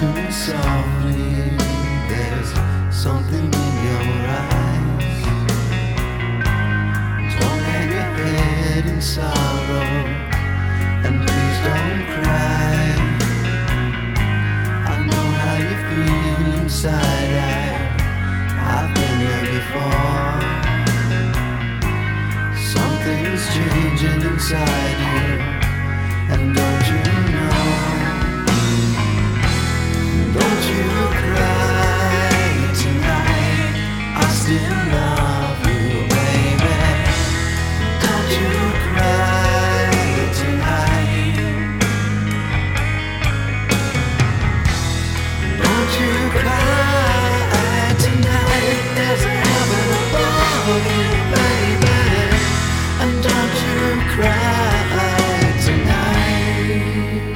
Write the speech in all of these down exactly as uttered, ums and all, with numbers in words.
to me softly. There's something in your eyes. Don't hang your head in sorrow, and please don't cry. I know how you feel inside. I, I've been there before. Something's changing inside you, and don't you know? Don't you cry tonight, I still love you, baby. Don't you cry tonight. Don't you cry tonight. There's a heaven above you, baby. And don't you cry tonight.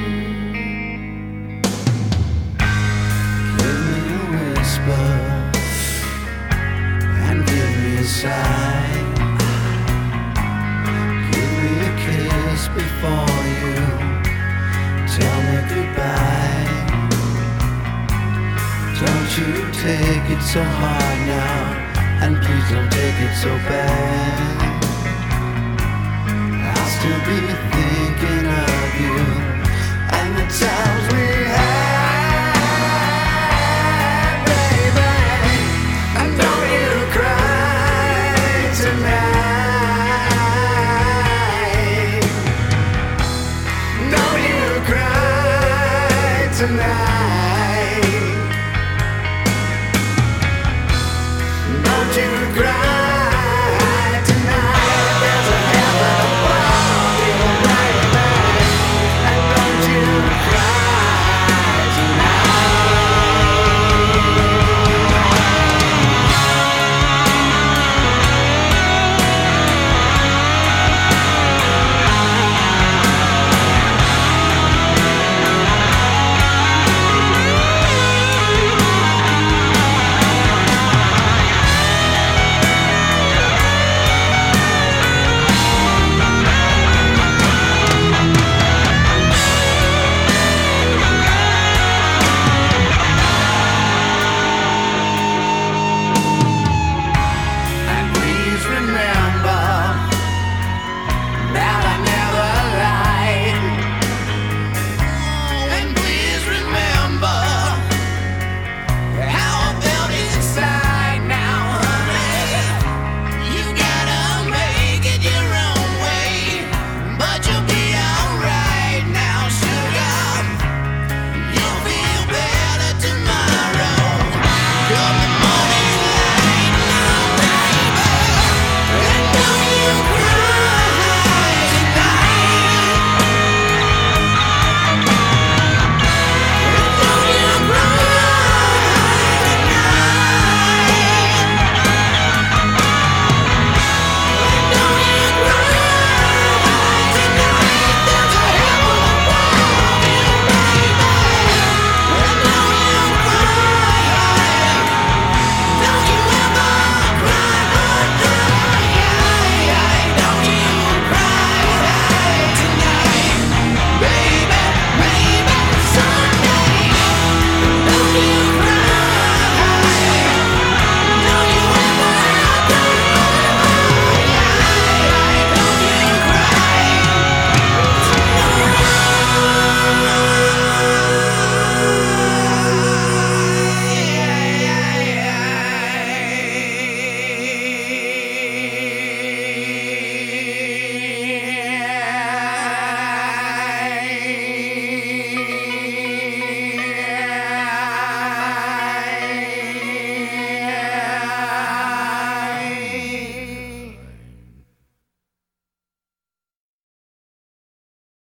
Give me a whisper and give me a sigh. Give me a kiss before you tell me goodbye. Don't you take it so hard now, and please don't take it so bad. I'll still be thinking of you and the times we